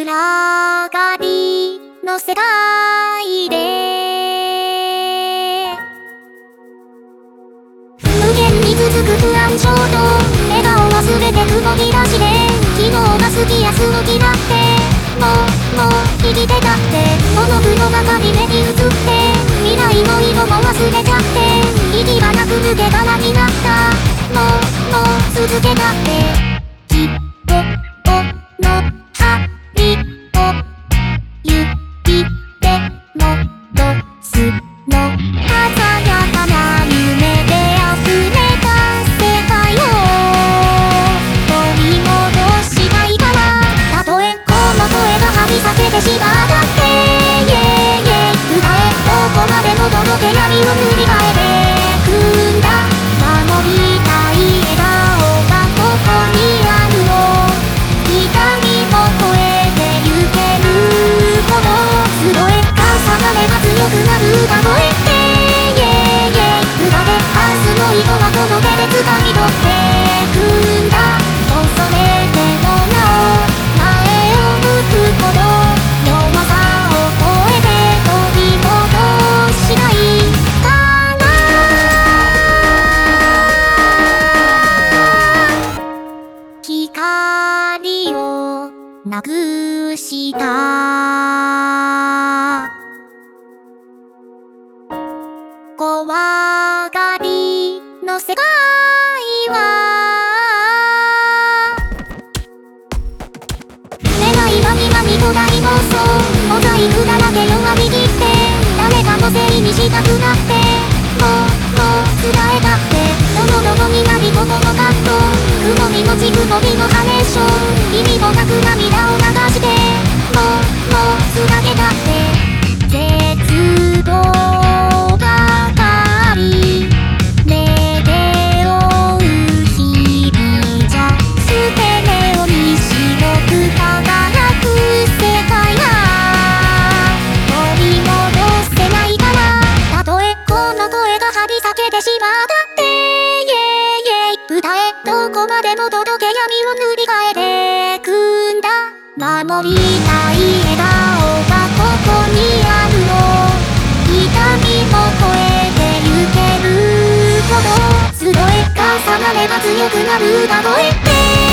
暗がりの世界で無限に続く不安衝動、笑顔は全て曇り出しで、昨日が過ぎ明日を嫌ってもう生きてたって、モノクロが仮目に映って、未来の色も忘れちゃって、意義がなく抜け殻になった。もう続けたって、希望の針を指で戻すの、鮮やかな夢で溢れた世界を取り戻したいから、たとえこの声が張り裂けてしまったって、歌えどこまでも届け闇を塗り替えてくんだ。守りたい笑顔がここにあるの、光も超えてゆけるほど、集え重ねが強くなる歌声って、歌で明日の色はこの手で掴み取ってくんだ。恐れてもなお前を向くほど、弱さを超えて取り戻したいから、光をなくした怖がりの世界は、願いは苦みと大暴走、モザイクだらけ弱み切って、誰かのせいにしたくなって、もう伝えたって、どのになりここのカット、曇りのち曇りのハレーション、意味もなく涙を流して、もうつなげたって、絶望ばかり目で追う日々じゃ、捨て目を見白く輝く世界が取り戻せないから、たとえこの声が張り裂けてしまったって、歌えどこまでも届け闇を塗り替えてくんだ。守りたい笑顔がここにあるの、痛みも超えてゆけるほど、集え重なれば強くなる歌声って